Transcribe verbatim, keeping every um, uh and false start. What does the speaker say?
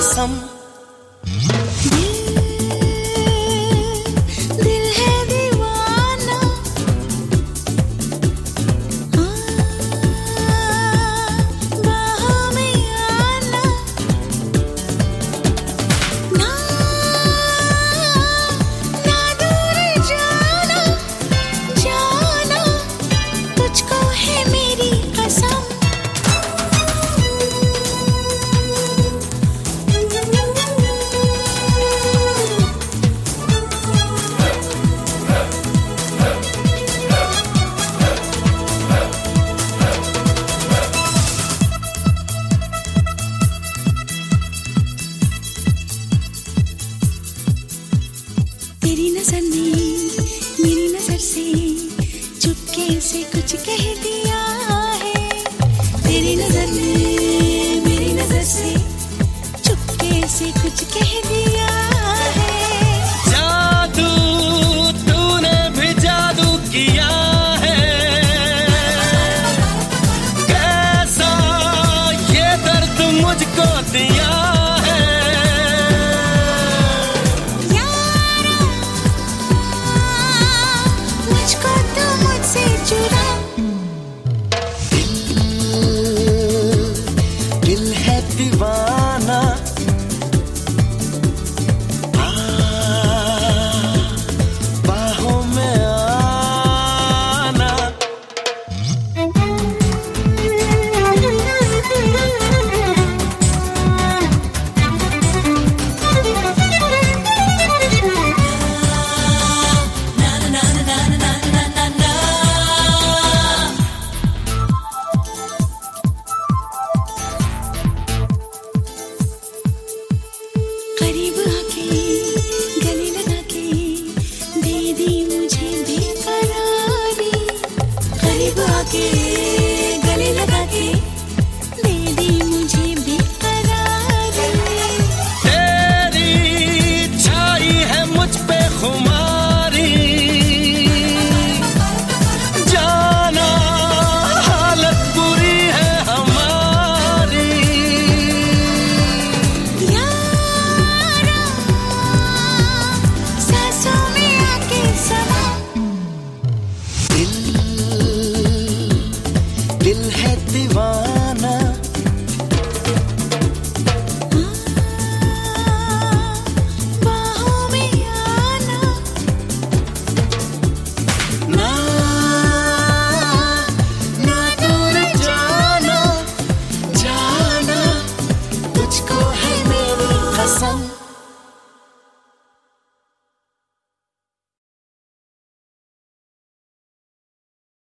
कसम। तेरी नजर ने मेरी नजर से चुपके से कुछ कह दिया है। तेरी नजर ने मेरी नजर से चुपके से कुछ कह दिया है। जादू तूने भी जादू किया है, कैसा ये दर्द मुझको दिया। दीवाना आ, बाहों में आना। करीब आके गले लगा के दे दी मुझे बेकरारी। करीब आके